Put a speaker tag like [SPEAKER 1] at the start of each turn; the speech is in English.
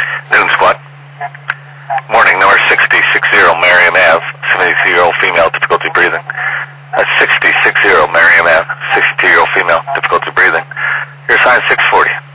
[SPEAKER 1] Noon Squad. Morning, number 6060 Merriam Ave, 72-year-old female, difficulty breathing. 6060 Merriam Ave, 62-year-old female, difficulty breathing. Your sign 640.